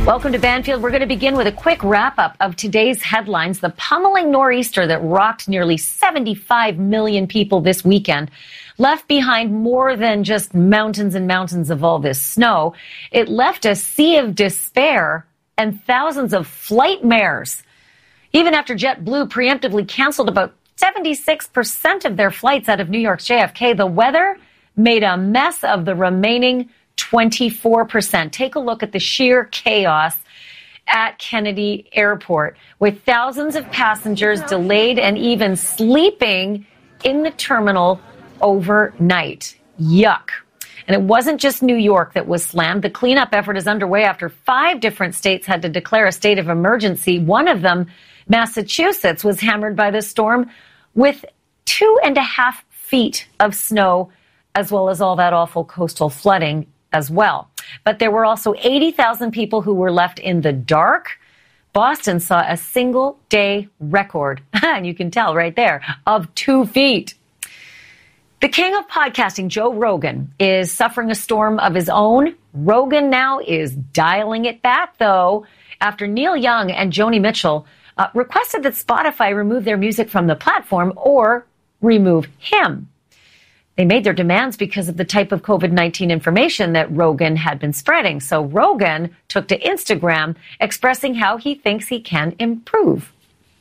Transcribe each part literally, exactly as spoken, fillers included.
Welcome to Banfield. We're going to begin with a quick wrap-up of today's headlines. The pummeling nor'easter that rocked nearly seventy-five million people this weekend left behind more than just mountains and mountains of all this snow. It left a sea of despair and thousands of flightmares. Even after JetBlue preemptively canceled about seventy-six percent of their flights out of New York's J F K, the weather made a mess of the remaining twenty-four percent. Take a look at the sheer chaos at Kennedy Airport, with thousands of passengers delayed and even sleeping in the terminal overnight. Yuck. And it wasn't just New York that was slammed. The cleanup effort is underway after five different states had to declare a state of emergency. One of them, Massachusetts, was hammered by the storm with two and a half feet of snow, as well as all that awful coastal flooding as well. But there were also eighty thousand people who were left in the dark. Boston saw a single day record, and you can tell right there, of two feet. The king of podcasting, Joe Rogan, is suffering a storm of his own. Rogan now is dialing it back, though, after Neil Young and Joni Mitchell uh, requested that Spotify remove their music from the platform or remove him. They made their demands because of the type of COVID nineteen information that Rogan had been spreading. So Rogan took to Instagram expressing how he thinks he can improve.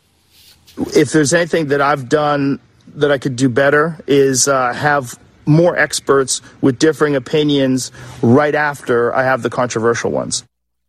If there's anything that I've done that I could do better is uh, have more experts with differing opinions right after I have the controversial ones.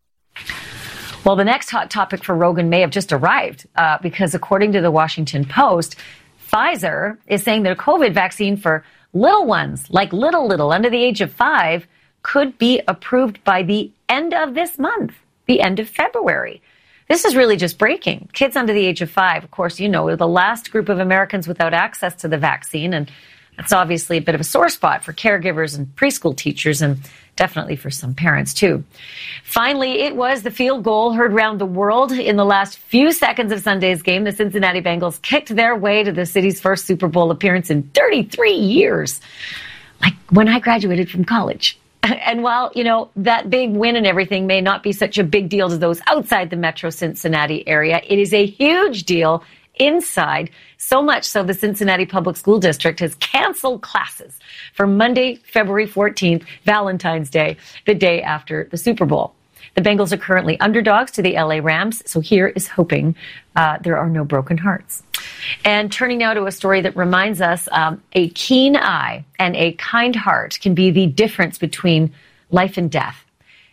Well, the next hot topic for Rogan may have just arrived uh, because according to the Washington Post, Pfizer is saying their COVID vaccine for little ones, like little, little, under the age of five, could be approved by the end of this month, the end of February. This is really just breaking. Kids under the age of five, of course, you know, are the last group of Americans without access to the vaccine. And that's obviously a bit of a sore spot for caregivers and preschool teachers and definitely for some parents, too. Finally, it was the field goal heard around the world in the last few seconds of Sunday's game. The Cincinnati Bengals kicked their way to the city's first Super Bowl appearance in thirty-three years, like when I graduated from college. And while, you know, that big win and everything may not be such a big deal to those outside the metro Cincinnati area, it is a huge deal inside, so much so the Cincinnati Public School District has canceled classes for Monday, February fourteenth, Valentine's Day, the day after the Super Bowl. The Bengals are currently underdogs to the L A Rams, so here is hoping uh, there are no broken hearts. And turning now to a story that reminds us um, a keen eye and a kind heart can be the difference between life and death.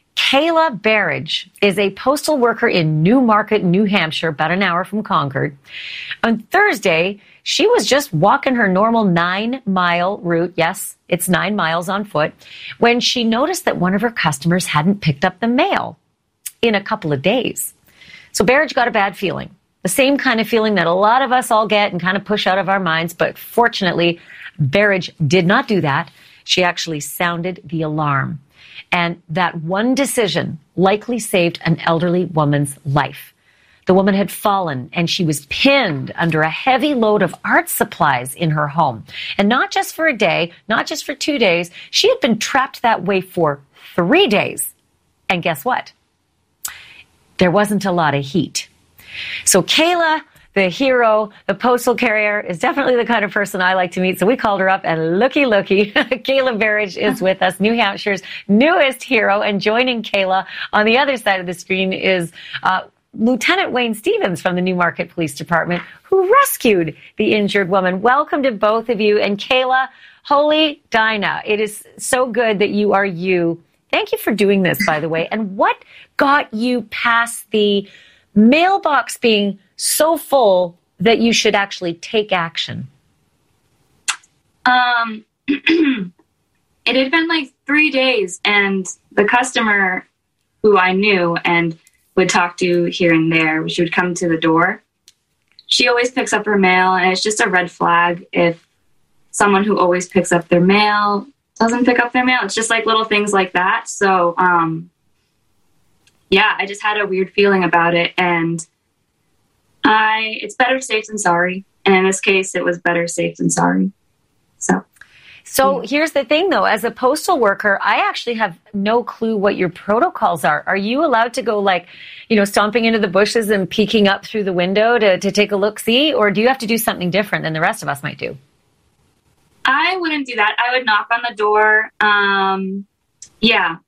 Kayla Barrage is a postal worker in Newmarket, New Hampshire, about an hour from Concord. On Thursday, she was just walking her normal nine-mile route. Yes, it's nine miles on foot, when she noticed that one of her customers hadn't picked up the mail in a couple of days. So Barrage got a bad feeling, the same kind of feeling that a lot of us all get and kind of push out of our minds. But fortunately, Barrage did not do that. She actually sounded the alarm. And that one decision likely saved an elderly woman's life. The woman had fallen and she was pinned under a heavy load of art supplies in her home. And not just for a day, not just for two days. She had been trapped that way for three days. And guess what? There wasn't a lot of heat. So Kayla, the hero, the postal carrier, is definitely the kind of person I like to meet. So we called her up, and looky, looky, Kayla Barrage is with us, New Hampshire's newest hero. And joining Kayla on the other side of the screen is uh, Lieutenant Wayne Stevens from the Newmarket Police Department, who rescued the injured woman. Welcome to both of you. And Kayla, holy Dinah, it is so good that you are you. Thank you for doing this, by the way. And what got you past the mailbox being so full that you should actually take action? Um, it had been like three days, and the customer who I knew and would talk to here and there, she would come to the door. She always picks up her mail, and it's just a red flag if someone who always picks up their mail doesn't pick up their mail. It's just like little things like that. So, um, yeah, I just had a weird feeling about it, and I, it's better safe than sorry. And in this case, it was better safe than sorry. So, So here's the thing, though. As a postal worker, I actually have no clue what your protocols are. Are you allowed to go, like, you know, stomping into the bushes and peeking up through the window to, to take a look-see? Or do you have to do something different than the rest of us might do? I wouldn't do that. I would knock on the door. Um, yeah.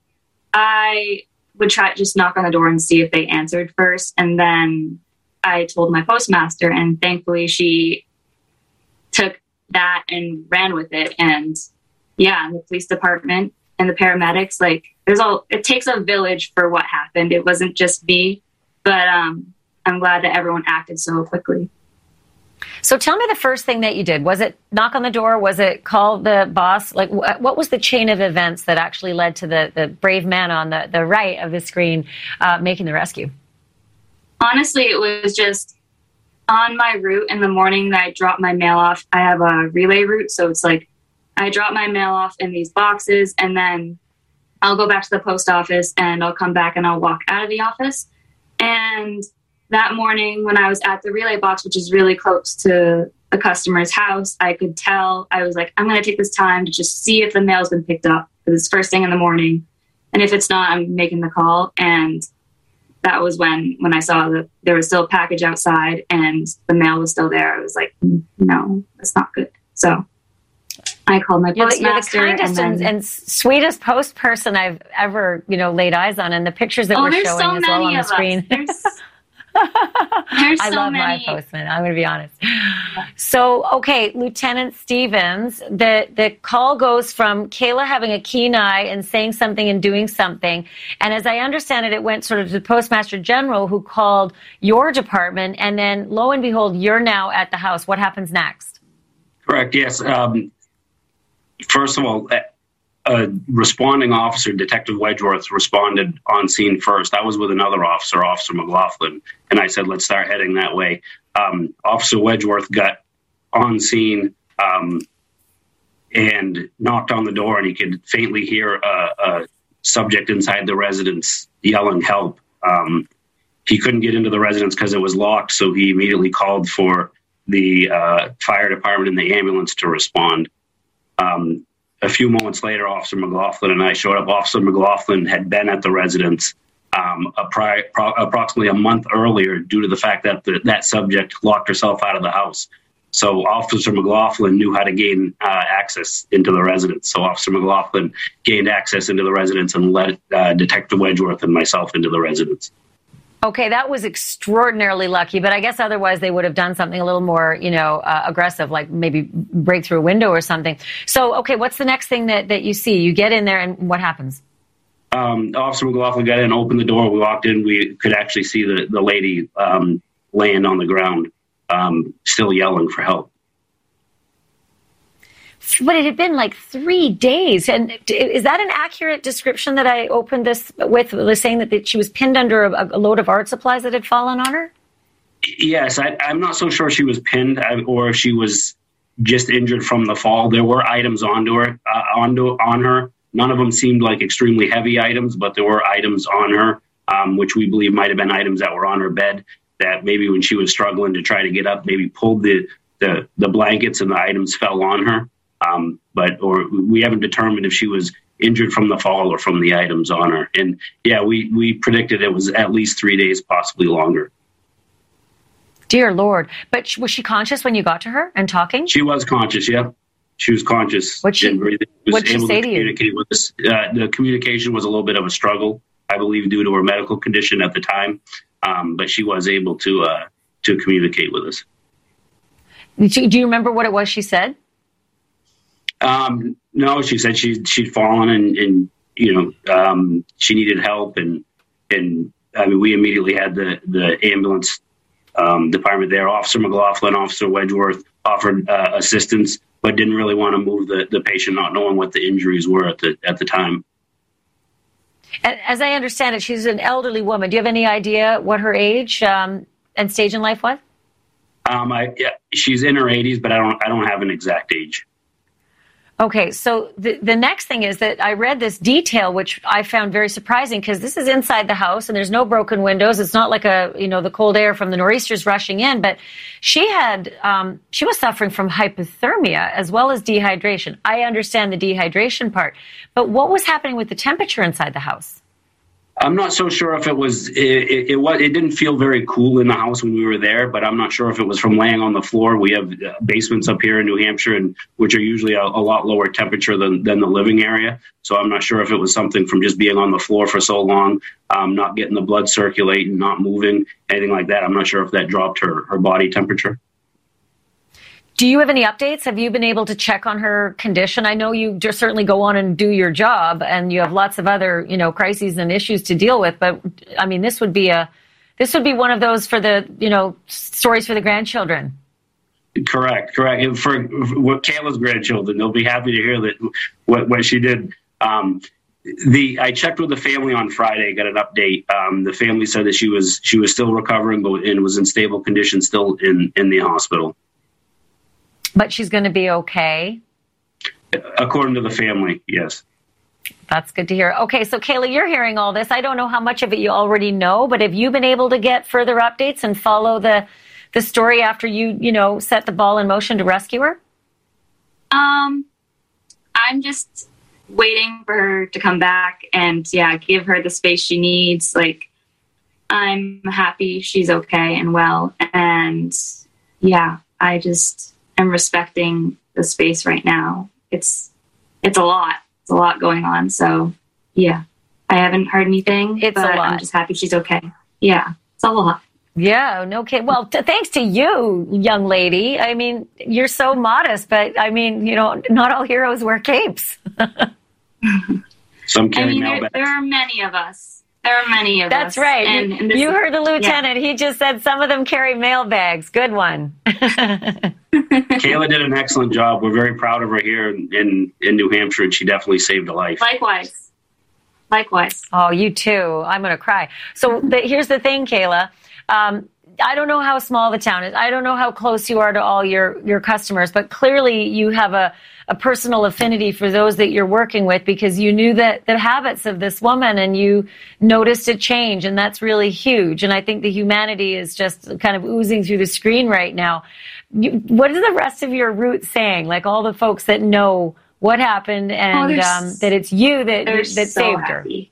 I would try to just knock on the door and see if they answered first. And then I told my postmaster, and thankfully she took that and ran with it. And yeah, the police department and the paramedics, like, there's all, it takes a village for what happened. It wasn't just me, but um, I'm glad that everyone acted so quickly. So tell me the first thing that you did. Was it knock on the door? Was it call the boss? Like, wh- what was the chain of events that actually led to the, the brave man on the, the right of the screen uh, making the rescue? Honestly, it was just on my route in the morning that I dropped my mail off. I have a relay route, so it's like I drop my mail off in these boxes, and then I'll go back to the post office, and I'll come back and I'll walk out of the office. And that morning when I was at the relay box, which is really close to the customer's house, I could tell, I was like, I'm going to take this time to just see if the mail's been picked up, because it's first thing in the morning. And if it's not, I'm making the call. And that was when, when I saw that there was still a package outside and the mail was still there. I was like, no, that's not good. So I called my you're postmaster. The, you're the kindest and, then, and, and sweetest post person I've ever, you know, laid eyes on. And the pictures that oh, we're showing so as well on the screen. There's, there's I so love many. my postman. I'm going to be honest. So, okay, Lieutenant Stevens, the, the call goes from Kayla having a keen eye and saying something and doing something. And as I understand it, it went sort of to the Postmaster General, who called your department. And then, lo and behold, you're now at the house. What happens next? Correct. Yes. Um, first of all, a responding officer, Detective Wedgeworth, responded on scene first. I was with another officer, Officer McLaughlin, and I said, let's start heading that way. Um, Officer Wedgeworth got on scene um, and knocked on the door, and he could faintly hear a, a subject inside the residence yelling help. Um, he couldn't get into the residence because it was locked, so he immediately called for the uh, fire department and the ambulance to respond. Um, A few moments later, Officer McLaughlin and I showed up. Officer McLaughlin had been at the residence um, a pri- pro- approximately a month earlier due to the fact that the, that subject locked herself out of the house. So Officer McLaughlin knew how to gain uh, access into the residence. So Officer McLaughlin gained access into the residence and led uh, Detective Wedgeworth and myself into the residence. Okay, that was extraordinarily lucky, but I guess otherwise they would have done something a little more, you know, uh, aggressive, like maybe break through a window or something. So, okay, what's the next thing that, that you see? You get in there, and what happens? Um, Officer McLaughlin got in, opened the door. We walked in. We could actually see the, the lady um, laying on the ground, um, still yelling for help. But it had been like three days. And is that an accurate description that I opened this with, was saying that, that she was pinned under a, a load of art supplies that had fallen on her? Yes, I, I'm not so sure she was pinned or if she was just injured from the fall. There were items onto her, uh, onto on her. None of them seemed like extremely heavy items, but there were items on her, um, which we believe might have been items that were on her bed that maybe when she was struggling to try to get up, maybe pulled the, the, the blankets and the items fell on her. Um, but or we haven't determined if she was injured from the fall or from the items on her. And yeah, we, we predicted it was at least three days, possibly longer. Dear Lord. But was she conscious when you got to her and talking? She was conscious, yeah. She was conscious. What'd she, was what'd she say to, to communicate you? With us. Uh, the communication was a little bit of a struggle, I believe, due to her medical condition at the time. Um, but she was able to uh, to communicate with us. Do you remember what it was she said? Um, no, she said she, she'd fallen and, and you know, um, she needed help. And, and I mean, we immediately had the, the ambulance um, department there. Officer McLaughlin, Officer Wedgeworth offered uh, assistance, but didn't really want to move the, the patient, not knowing what the injuries were at the, at the time. As I understand it, she's an elderly woman. Do you have any idea what her age um, and stage in life was? Um, I, yeah, she's in her eighties, but I don't, I don't have an exact age. Okay, so the, the next thing is that I read this detail, which I found very surprising, because this is inside the house and there's no broken windows. It's not like a, you know, the cold air from the nor'easters rushing in, but she had, um, she was suffering from hypothermia as well as dehydration. I understand the dehydration part, but what was happening with the temperature inside the house? I'm not so sure if it was, it, it, it was, it didn't feel very cool in the house when we were there, but I'm not sure if it was from laying on the floor. We have basements up here in New Hampshire, and which are usually a, a lot lower temperature than, than the living area. So I'm not sure if it was something from just being on the floor for so long, um, not getting the blood circulating, not moving, anything like that. I'm not sure if that dropped her, her body temperature. Do you have any updates? Have you been able to check on her condition? I know you just certainly go on and do your job, and you have lots of other, you know, crises and issues to deal with. But I mean, this would be a, this would be one of those for the, you know, stories for the grandchildren. Correct, correct. And for, for what Kayla's grandchildren, they'll be happy to hear that what what she did. Um, the I checked with the family on Friday, got an update. Um, the family said that she was she was still recovering, but and was in stable condition, still in in the hospital. But she's going to be okay? According to the family, yes. That's good to hear. Okay, so Kayla, you're hearing all this. I don't know how much of it you already know, but have you been able to get further updates and follow the the story after you, you know, set the ball in motion to rescue her? Um, I'm just waiting for her to come back and, yeah, give her the space she needs. Like, I'm happy she's okay and well. And, yeah, I just... I'm respecting the space right now. It's it's a lot. It's a lot going on. So, yeah, I haven't heard anything. It's but a lot. I'm just happy she's okay. Yeah, it's a lot. Yeah, no kidding. Well, t- thanks to you, young lady. I mean, you're so modest, but I mean, you know, not all heroes wear capes. Some carry I mean, mailbags. there, there are many of us. There are many of That's us. That's right. And, you, and this, you heard the lieutenant. Yeah. He just said some of them carry mail bags. Good one. Kayla did an excellent job. We're very proud of her here in, in, in New Hampshire, and she definitely saved a life. Likewise. Likewise. Oh, you too. I'm going to cry. So the, here's the thing, Kayla. Um, I don't know how small the town is. I don't know how close you are to all your, your customers, but clearly you have a, a personal affinity for those that you're working with, because you knew that the habits of this woman and you noticed a change, and that's really huge. And I think the humanity is just kind of oozing through the screen right now. You, what is the rest of your route saying? Like all the folks that know what happened and oh, um, that it's you that that so saved happy.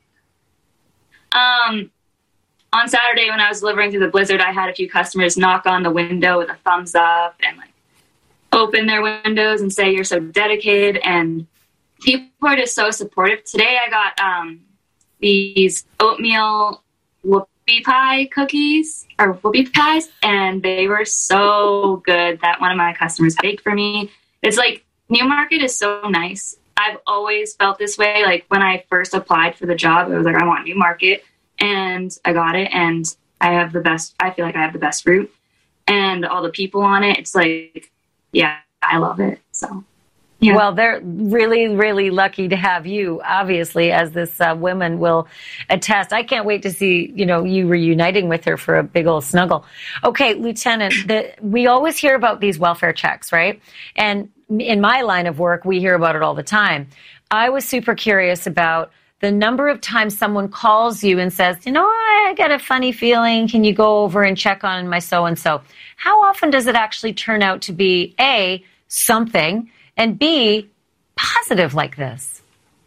her. Um. On Saturday, when I was delivering through the blizzard, I had a few customers knock on the window with a thumbs up and like open their windows and say, "You're so dedicated." And people are just so supportive. Today, I got um, these oatmeal whoopie pie cookies or whoopie pies, and they were so good that one of my customers baked for me. It's like Newmarket is so nice. I've always felt this way. Like when I first applied for the job, I was like, I want Newmarket. And I got it, and I have the best, I feel like I have the best route, and all the people on it, it's like, yeah, I love it, so. Yeah. Well, they're really, really lucky to have you, obviously, as this uh, woman will attest. I can't wait to see, you know, you reuniting with her for a big old snuggle. Okay, Lieutenant, the, we always hear about these welfare checks, right? And in my line of work, we hear about it all the time. I was super curious about the number of times someone calls you and says, you know, I got a funny feeling. Can you go over and check on my so-and-so? How often does it actually turn out to be A, something, and B, positive like this?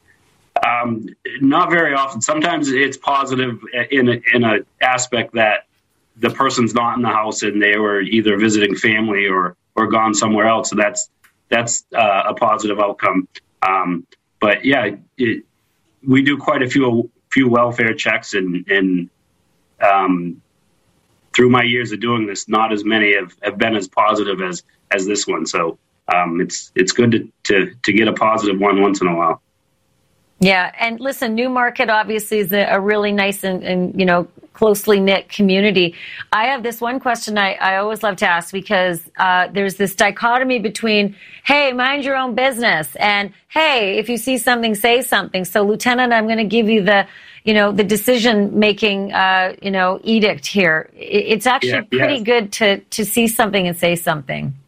Um, not very often. Sometimes it's positive in a, in a aspect that the person's not in the house and they were either visiting family or, or gone somewhere else. So that's, that's uh, a positive outcome. Um, but yeah, it, we do quite a few few welfare checks, and, and um, through my years of doing this, not as many have, have been as positive as, as this one. So um, it's it's good to, to, to get a positive one once in a while. Yeah, and listen, Newmarket obviously is a, a really nice and, and, you know, closely knit community. I have this one question I, I always love to ask, because uh, there's this dichotomy between, hey, mind your own business, and hey, if you see something, say something. So, Lieutenant, I'm going to give you the, you know, the decision-making, uh, you know, edict here. It's actually yeah, pretty yeah. good to, to see something and say something.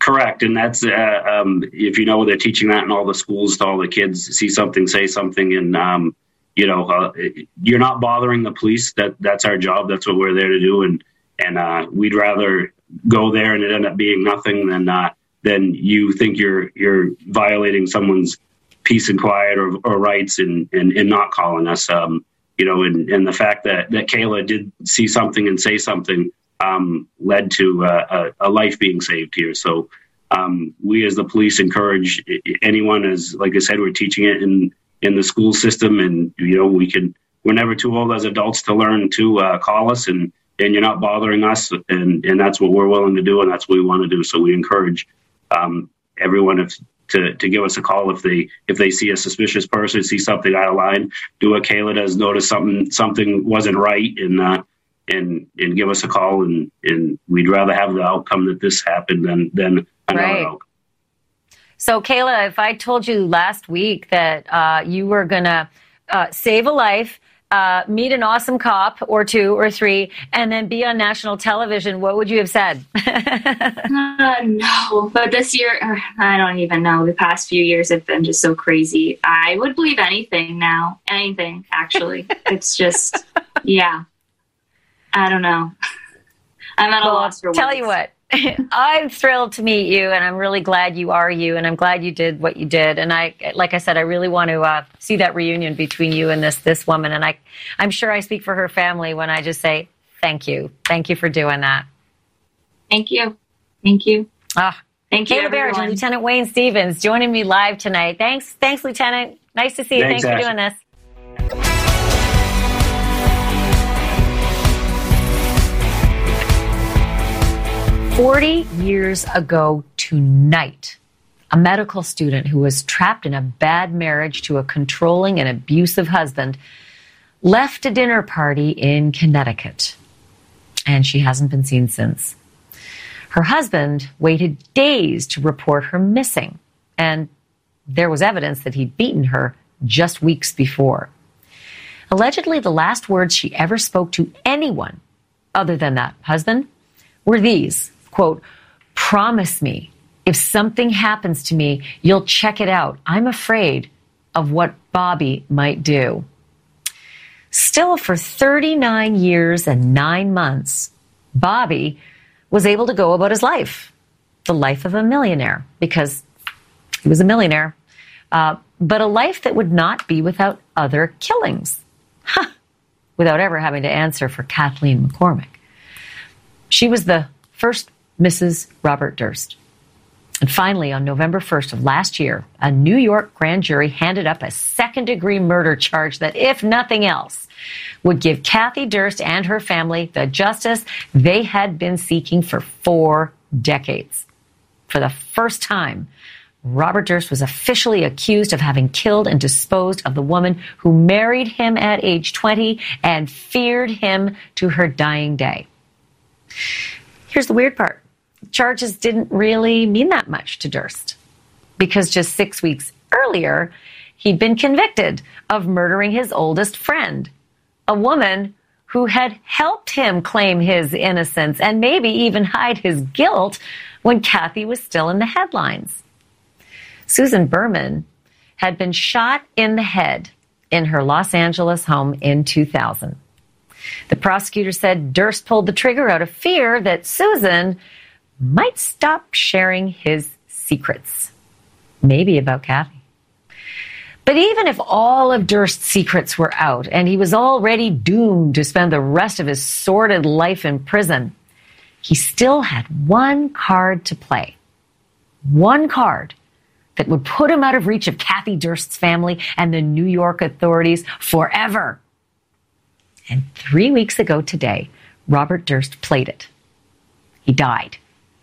Correct. And that's, uh, um, if you know, they're teaching that in all the schools to all the kids, see something, say something. And, um, you know, uh, you're not bothering the police. That that's our job. That's what we're there to do. And, and, uh, we'd rather go there and it end up being nothing than, uh, than you think you're, you're violating someone's peace and quiet or, or rights and, and, and not calling us. Um, you know, and, and the fact that, that Kayla did see something and say something, um, led to uh, a, a life being saved here. So um, we as the police encourage anyone, as like I said, we're teaching it in, in the school system, and, you know, we can, we're never too old as adults to learn to uh, call us, and, and you're not bothering us. And, and that's what we're willing to do. And that's what we want to do. So we encourage um, everyone if, to, to give us a call if they, if they see a suspicious person, see something out of line, do what Kayla does, notice something, something wasn't right, and, uh, and and give us a call, and, and we'd rather have the outcome that this happened than, than another right. outcome. So, Kayla, if I told you last week that uh, you were going to uh, save a life, uh, meet an awesome cop or two or three, and then be on national television, what would you have said? uh, no, but this year, I don't even know. The past few years have been just so crazy. I would believe anything now. Anything, actually. It's just, yeah. I don't know. I'm at a well, loss for words. Tell you what, I'm thrilled to meet you, and I'm really glad you are you, and I'm glad you did what you did. And I, like I said, I really want to uh, see that reunion between you and this this woman. And I, I'm sure I speak for her family when I just say thank you, thank you for doing that. Thank you, thank you. Ah, thank you, Kayla Barrett and Lieutenant Wayne Stevens joining me live tonight. Thanks, thanks, Lieutenant. Nice to see you. Thanks, Thanks for Ashley. doing this. Forty years ago tonight, a medical student who was trapped in a bad marriage to a controlling and abusive husband left a dinner party in Connecticut, and she hasn't been seen since. Her husband waited days to report her missing, and there was evidence that he'd beaten her just weeks before. Allegedly, the last words she ever spoke to anyone other than that husband were these, quote, "Promise me if something happens to me, you'll check it out. I'm afraid of what Bobby might do." Still, for thirty-nine years and nine months, Bobby was able to go about his life, the life of a millionaire, because he was a millionaire, uh, but a life that would not be without other killings, huh. without ever having to answer for Kathleen McCormick. She was the first Missus Robert Durst. And finally, on November first of last year, a New York grand jury handed up a second-degree murder charge that, if nothing else, would give Kathy Durst and her family the justice they had been seeking for four decades. For the first time, Robert Durst was officially accused of having killed and disposed of the woman who married him at age twenty and feared him to her dying day. Here's the weird part. Charges didn't really mean that much to Durst, because just six weeks earlier, he'd been convicted of murdering his oldest friend, a woman who had helped him claim his innocence and maybe even hide his guilt when Kathy was still in the headlines. Susan Berman had been shot in the head in her Los Angeles home in two thousand. The prosecutor said Durst pulled the trigger out of fear that Susan might stop sharing his secrets, maybe about Kathy. But even if all of Durst's secrets were out and he was already doomed to spend the rest of his sordid life in prison, he still had one card to play. One card that would put him out of reach of Kathy Durst's family and the New York authorities forever. And three weeks ago today, Robert Durst played it. He died.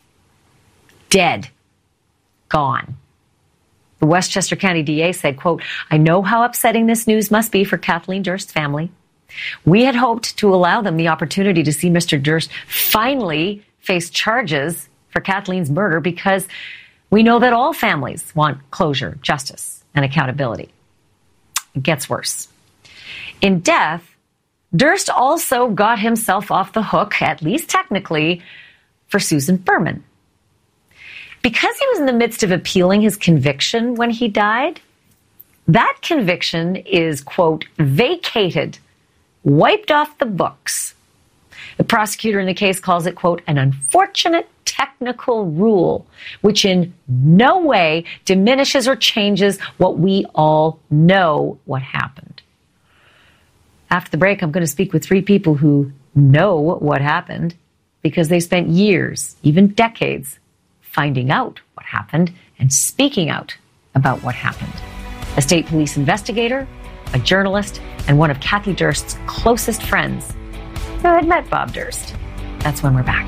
Dead. Gone. The Westchester County D A said, quote, "I know how upsetting this news must be for Kathleen Durst's family. We had hoped to allow them the opportunity to see Mister Durst finally face charges for Kathleen's murder because we know that all families want closure, justice, and accountability." It gets worse. In death, Durst also got himself off the hook, at least technically, for Susan Berman. Because he was in the midst of appealing his conviction when he died, that conviction is, quote, vacated, wiped off the books. The prosecutor in the case calls it, quote, an unfortunate technical rule, which in no way diminishes or changes what we all know what happened. After the break, I'm going to speak with three people who know what happened because they spent years, even decades, finding out what happened and speaking out about what happened. A state police investigator, a journalist, and one of Kathy Durst's closest friends who had met Bob Durst. That's when we're back.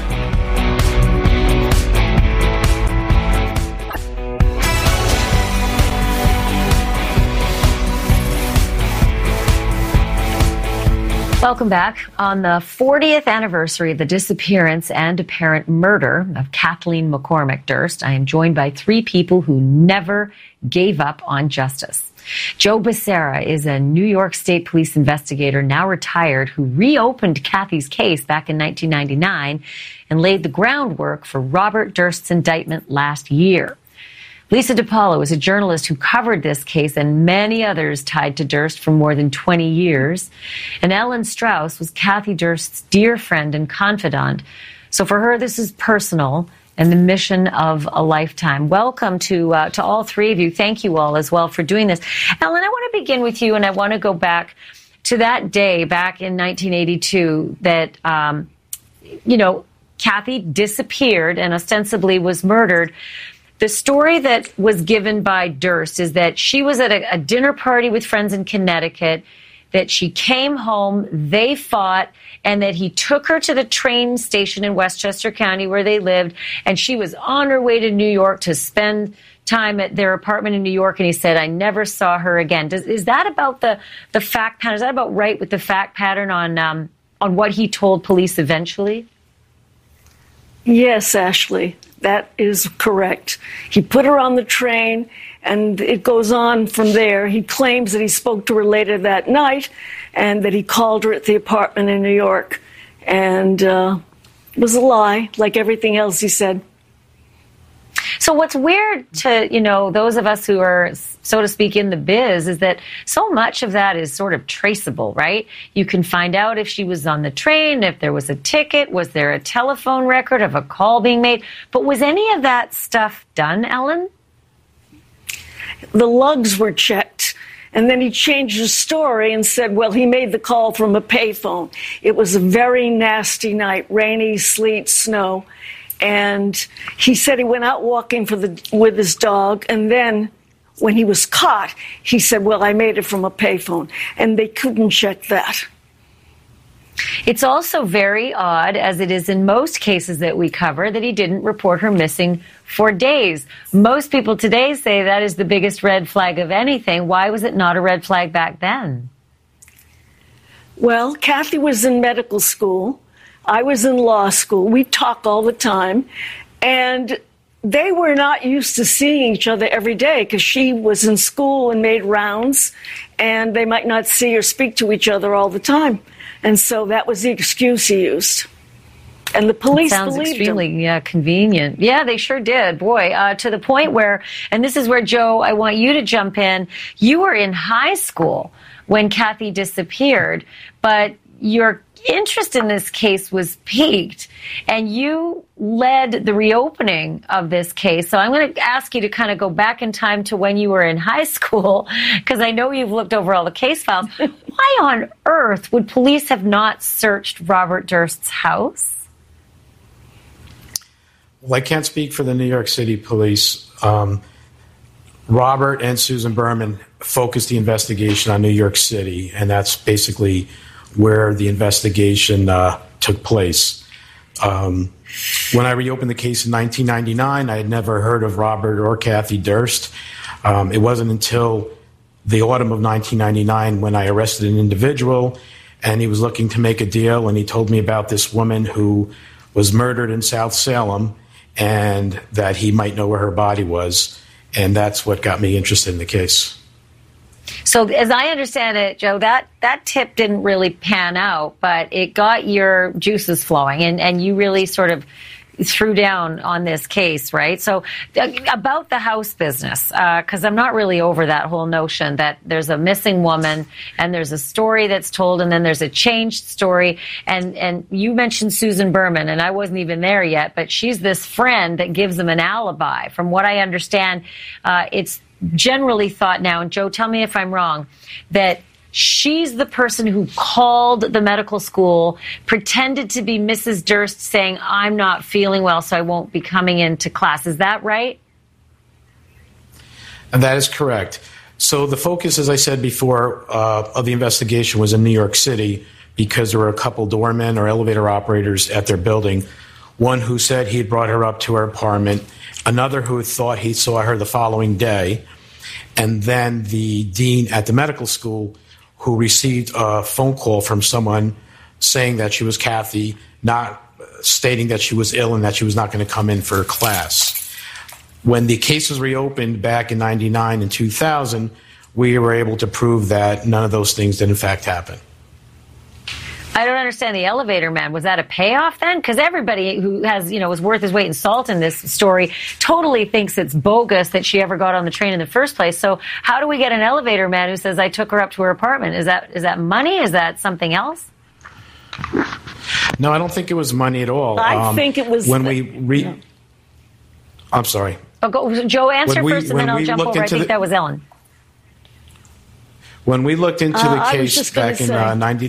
Welcome back. On the fortieth anniversary of the disappearance and apparent murder of Kathleen McCormick Durst, I am joined by three people who never gave up on justice. Joe Becerra is a New York State Police investigator, now retired, who reopened Kathy's case back in nineteen ninety-nine and laid the groundwork for Robert Durst's indictment last year. Lisa DiPaolo is a journalist who covered this case and many others tied to Durst for more than twenty years. And Ellen Strauss was Kathy Durst's dear friend and confidant. So for her, this is personal and the mission of a lifetime. Welcome to uh, to all three of you. Thank you all as well for doing this. Ellen, I want to begin with you, and I want to go back to that day back in nineteen eighty-two that, um, you know, Kathy disappeared and ostensibly was murdered. The story that was given by Durst is that she was at a, a dinner party with friends in Connecticut, that she came home, they fought, and that he took her to the train station in Westchester County where they lived, and she was on her way to New York to spend time at their apartment in New York, and he said, I never saw her again. Does, is that about the, the fact pattern? Is that about right with the fact pattern on um, on what he told police eventually? Yes, Ashley, that is correct. He put her on the train, and it goes on from there. He claims that he spoke to her later that night and that he called her at the apartment in New York. And uh, it was a lie, like everything else he said. So what's weird to, you know, those of us who are, so to speak, in the biz is that so much of that is sort of traceable, right? You can find out if she was on the train, if there was a ticket, was there a telephone record of a call being made. But was any of that stuff done, Ellen? The lugs were checked. And then he changed his story and said, well, he made the call from a payphone. It was a very nasty night, rainy, sleet, snow. And he said he went out walking for the, with his dog. And then when he was caught, he said, well, I made it from a payphone. And they couldn't check that. It's also very odd, as it is in most cases that we cover, that he didn't report her missing for days. Most people today say that is the biggest red flag of anything. Why was it not a red flag back then? Well, Kathy was in medical school. I was in law school. We talk all the time. And they were not used to seeing each other every day because she was in school and made rounds, and they might not see or speak to each other all the time. And so that was the excuse he used. And the police Sounds believed extremely him. yeah, convenient. Yeah, they sure did. Boy, uh, to the point where, and this is where, Joe, I want you to jump in. You were in high school when Kathy disappeared, but your interest in this case was piqued, and you led the reopening of this case. So I'm going to ask you to kind of go back in time to when you were in high school, because I know you've looked over all the case files. Why on earth would police have not searched Robert Durst's house? Well, I can't speak for the New York City Police. Um, Robert and Susan Berman focused the investigation on New York City, and that's basically where the investigation uh, took place. Um, when I reopened the case in nineteen ninety-nine, I had never heard of Robert or Kathy Durst. Um, it wasn't until the autumn of nineteen ninety-nine when I arrested an individual, and he was looking to make a deal, and he told me about this woman who was murdered in South Salem, and that he might know where her body was, and that's what got me interested in the case. So as I understand it, Joe, that, that tip didn't really pan out, but it got your juices flowing, and, and you really sort of threw down on this case, right? So uh, about the house business, because uh, I'm not really over that whole notion that there's a missing woman and there's a story that's told and then there's a changed story. And, and you mentioned Susan Berman, and I wasn't even there yet, but she's this friend that gives them an alibi. From what I understand, uh, it's generally thought now, and Joe, tell me if I'm wrong, that she's the person who called the medical school, pretended to be Missus Durst, saying, I'm not feeling well, so I won't be coming into class. Is that right? And that is correct. So the focus, as I said before, uh, of the investigation was in New York City because there were a couple doormen or elevator operators at their building. One who said he had brought her up to her apartment, another who thought he saw her the following day, and then the dean at the medical school who received a phone call from someone saying that she was Kathy, not stating that she was ill and that she was not going to come in for class. When the case was reopened back in ninety-nine and two thousand, we were able to prove that none of those things did in fact happen. I don't understand the elevator man. Was that a payoff then? Because everybody who has, you know, was worth his weight in salt in this story totally thinks it's bogus that she ever got on the train in the first place. So how do we get an elevator man who says, I took her up to her apartment? Is that is that money? Is that something else? No, I don't think it was money at all. I um, think it was... When we re- yeah. I'm sorry. Oh, go, Joe, answer we, first, and then I'll jump over. I think the, that was Ellen. When we looked into uh, the case back in uh, ninety...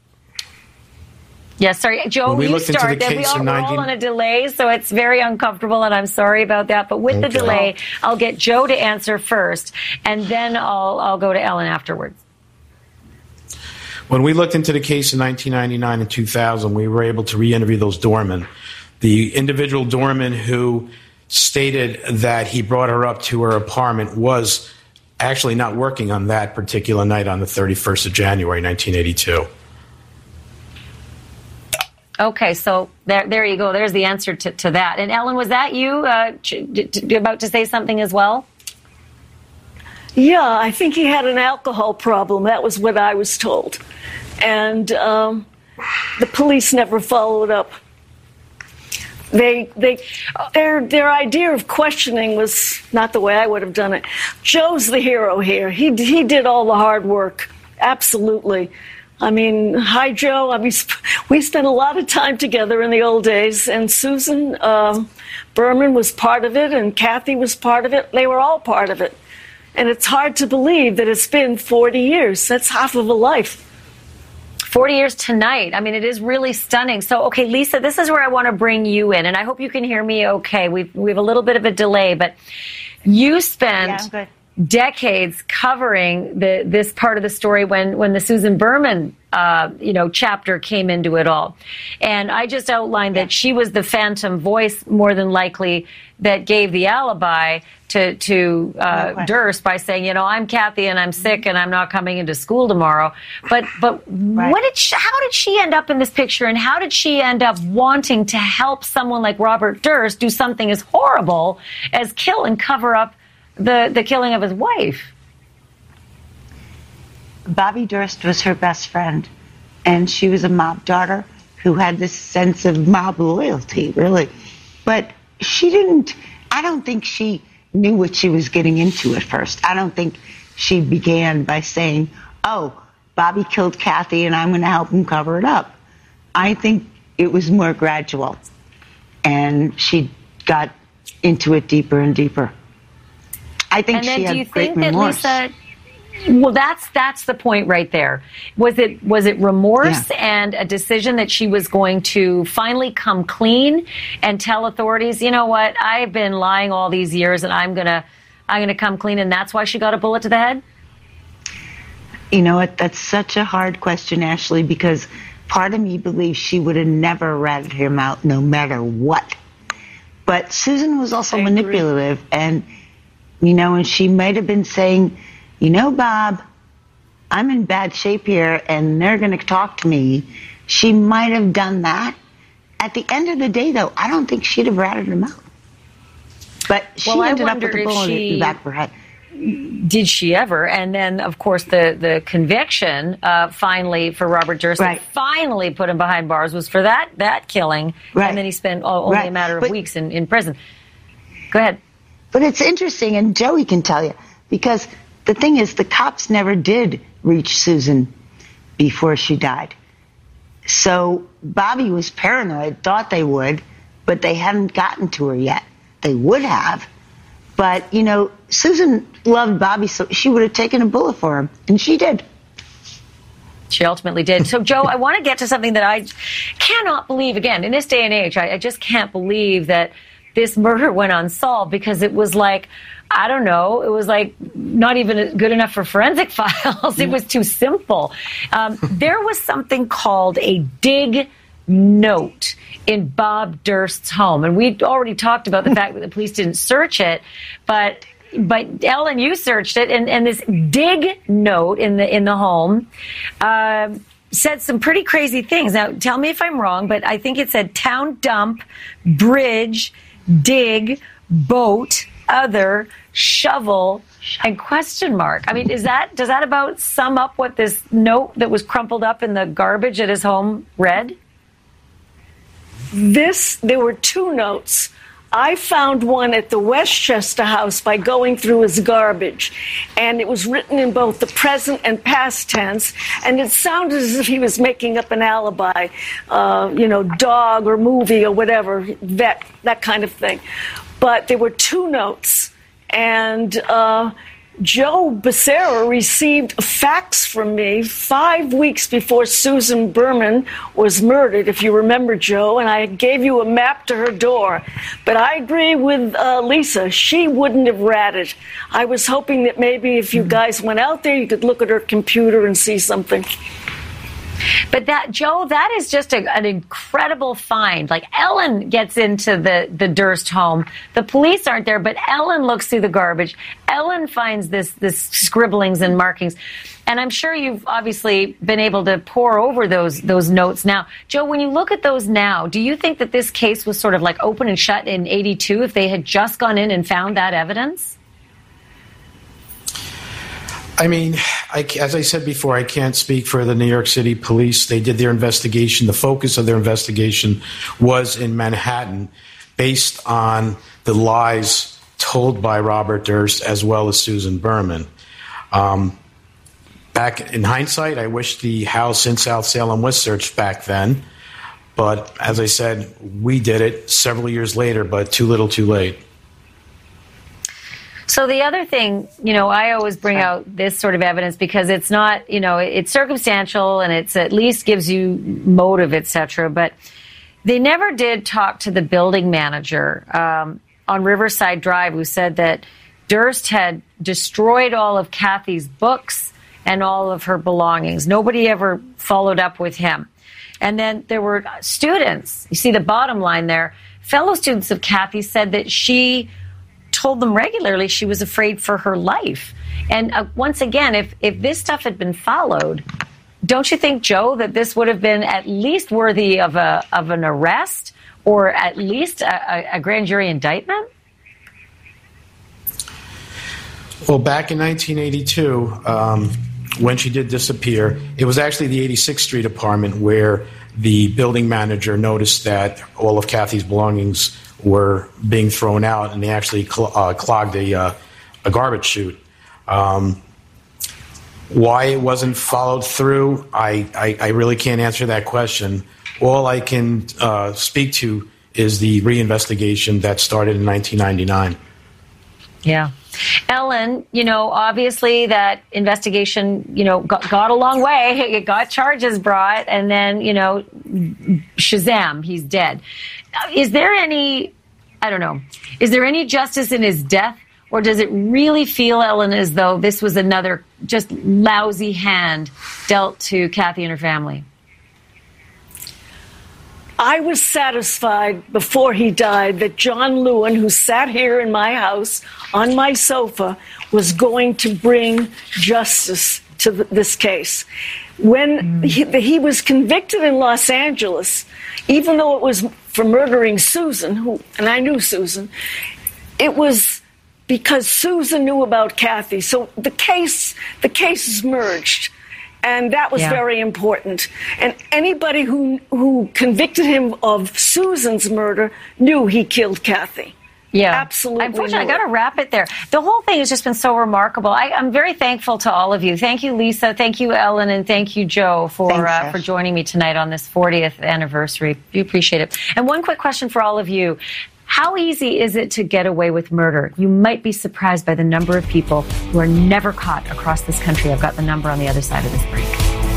Yeah, sorry, Joe, you start. The we all, we're all on a delay, so it's very uncomfortable, and I'm sorry about that. But with okay. the delay, I'll get Joe to answer first, and then I'll I'll go to Ellen afterwards. When we looked into the case in nineteen ninety-nine and two thousand, we were able to re-interview those doormen. The individual doorman who stated that he brought her up to her apartment was actually not working on that particular night on the thirty-first of January, nineteen eighty-two. Okay, so there, there you go. There's the answer to, to that. And Ellen, was that you uh, about to say something as well? Yeah, I think he had an alcohol problem. That was what I was told. And um, the police never followed up. They, they, their, their idea of questioning was not the way I would have done it. Joe's the hero here. He, he did all the hard work. Absolutely. I mean, hi, Joe. I mean, we spent a lot of time together in the old days, and Susan um, Berman was part of it, and Kathy was part of it. They were all part of it. And it's hard to believe that it's been forty years. That's half of a life. forty years tonight. I mean, it is really stunning. So, okay, Lisa, this is where I want to bring you in, and I hope you can hear me okay. We've, we have a little bit of a delay, but you spent... Yeah, I'm good. decades covering the, this part of the story when, when the Susan Berman, uh, you know, chapter came into it all. And I just outlined yeah. that she was the phantom voice, more than likely, that gave the alibi to, to uh, no Durst by saying, you know, I'm Kathy and I'm sick and I'm not coming into school tomorrow. But but right. what did she, how did she end up in this picture, and how did she end up wanting to help someone like Robert Durst do something as horrible as kill and cover up the, the killing of his wife? Bobby Durst was her best friend, and she was a mob daughter who had this sense of mob loyalty, really. But she didn't, I don't think she knew what she was getting into at first. I don't think she began by saying, oh, Bobby killed Kathy and I'm going to help him cover it up. I think it was more gradual, and she got into it deeper and deeper. I think and then she do had you great think remorse. that Lisa, well, that's that's the point right there. Was it was it remorse yeah. and a decision that she was going to finally come clean and tell authorities, you know what, I've been lying all these years and I'm gonna I'm gonna come clean, and that's why she got a bullet to the head? You know what? That's such a hard question, Ashley, because part of me believes she would have never ratted him out no matter what. But Susan was also manipulative, and you know, and she might have been saying, you know, Bob, I'm in bad shape here and they're going to talk to me. She might have done that. At the end of the day, though, I don't think she'd have ratted him out. But she well, ended up with a bullet she... in the back of her head. did she ever? And then, of course, the, the conviction uh, finally for Robert Durst, right. that finally put him behind bars, was for that that killing. Right. And then he spent oh, only right. a matter of but, weeks in, in prison. Go ahead. But it's interesting, and Joey can tell you, because the thing is, the cops never did reach Susan before she died. So Bobby was paranoid, thought they would, but they hadn't gotten to her yet. They would have. But, you know, Susan loved Bobby, so she would have taken a bullet for him, and she did. She ultimately did. So, Joe, I want to get to something that I cannot believe. Again, in this day and age, I, I just can't believe that this murder went unsolved, because it was like, I don't know, it was like not even good enough for forensic files. It was too simple. Um, there was something called a dig note in Bob Durst's home. And we'd already talked about the fact that the police didn't search it, but but Ellen, you searched it, and, and this dig note in the in the home uh, said some pretty crazy things. Now, tell me if I'm wrong, but I think it said town dump, bridge, dig, boat, other, shovel, and question mark. I mean, is that does that about sum up what this note that was crumpled up in the garbage at his home read? This, there were two notes. I found one at the Westchester house by going through his garbage, and it was written in both the present and past tense, and it sounded as if he was making up an alibi, uh, you know, dog or movie or whatever, vet, that kind of thing. But there were two notes, and uh, Joe Becerra received a fax from me five weeks before Susan Berman was murdered, if you remember, Joe, and I gave you a map to her door. But I agree with uh, Lisa. She wouldn't have ratted. I was hoping that maybe if you guys went out there, you could look at her computer and see something. But that, Joe, that is just a, an incredible find. Like, Ellen gets into the, the Durst home. The police aren't there, but Ellen looks through the garbage. Ellen finds this, this scribblings and markings. And I'm sure you've obviously been able to pore over those, those notes now. Joe, when you look at those now, do you think that this case was sort of like open and shut in eighty-two if they had just gone in and found that evidence? I mean, I, as I said before, I can't speak for the New York City police. They did their investigation. The focus of their investigation was in Manhattan, based on the lies told by Robert Durst as well as Susan Berman. Um, back in hindsight, I wish the house in South Salem was searched back then. But as I said, we did it several years later, but too little too late. So the other thing, you know, I always bring out this sort of evidence because it's not, you know, it's circumstantial and it's at least gives you motive, et cetera. But they never did talk to the building manager um, on Riverside Drive, who said that Durst had destroyed all of Kathy's books and all of her belongings. Nobody ever followed up with him. And then there were students. You see the bottom line there. Fellow students of Kathy said that she told them regularly she was afraid for her life. And uh, once again, if, if this stuff had been followed, don't you think, Joe, that this would have been at least worthy of a of an arrest or at least a, a grand jury indictment? Well, back in nineteen eighty-two, um, when she did disappear, it was actually the eighty-sixth Street apartment where the building manager noticed that all of Kathy's belongings were being thrown out, and they actually cl- uh, clogged a, uh, a garbage chute. Um, why it wasn't followed through, I, I, I really can't answer that question. All I can uh, speak to is the reinvestigation that started in nineteen ninety-nine. Yeah. Ellen, you know, obviously that investigation, you know, got, got a long way. It got charges brought, and then, you know, Shazam, he's dead. Is there any, I don't know, is there any justice in his death, or does it really feel, Ellen, as though this was another just lousy hand dealt to Kathy and her family? I was satisfied before he died that John Lewin, who sat here in my house on my sofa, was going to bring justice to th- this case. When he, he was convicted in Los Angeles, even though it was for murdering Susan, who, and I knew Susan, it was because Susan knew about Kathy. So the case, the cases merged. And that was yeah. very important. And anybody who who convicted him of Susan's murder knew he killed Kathy. Yeah, absolutely. Unfortunately, I got to wrap it there. The whole thing has just been so remarkable. I, I'm very thankful to all of you. Thank you, Lisa. Thank you, Ellen, and thank you, Joe, for Thanks, uh, for joining me tonight on this fortieth anniversary. We appreciate it. And one quick question for all of you. How easy is it to get away with murder? You might be surprised by the number of people who are never caught across this country. I've got the number on the other side of this break.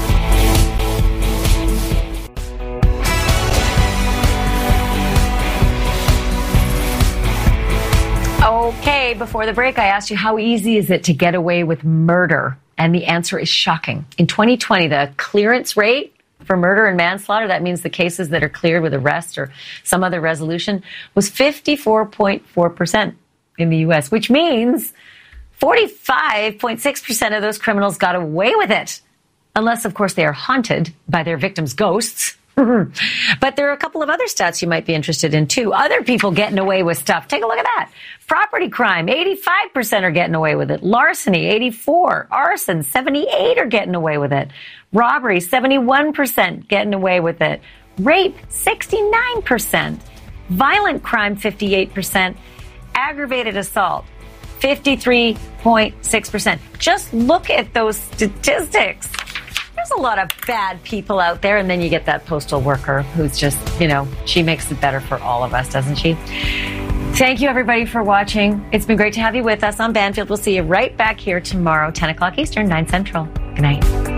Okay, before the break, I asked you how easy is it to get away with murder? And the answer is shocking. In twenty twenty, the clearance rate for murder and manslaughter, that means the cases that are cleared with arrest or some other resolution, was fifty-four point four percent in the U S, which means forty-five point six percent of those criminals got away with it. Unless, of course, they are haunted by their victims' ghosts. But there are a couple of other stats you might be interested in, too. Other people getting away with stuff. Take a look at that. Property crime, eighty-five percent are getting away with it. Larceny, eighty-four. Arson, seventy-eight are getting away with it. Robbery, seventy-one percent getting away with it. Rape, sixty-nine percent. Violent crime, fifty-eight percent. Aggravated assault, fifty-three point six percent. Just look at those statistics. There's a lot of bad people out there, and then you get that postal worker who's just, you know, she makes it better for all of us, doesn't she? Thank you, everybody, for watching. It's been great to have you with us on Banfield. We'll see you right back here tomorrow, ten o'clock Eastern, nine Central. Good night.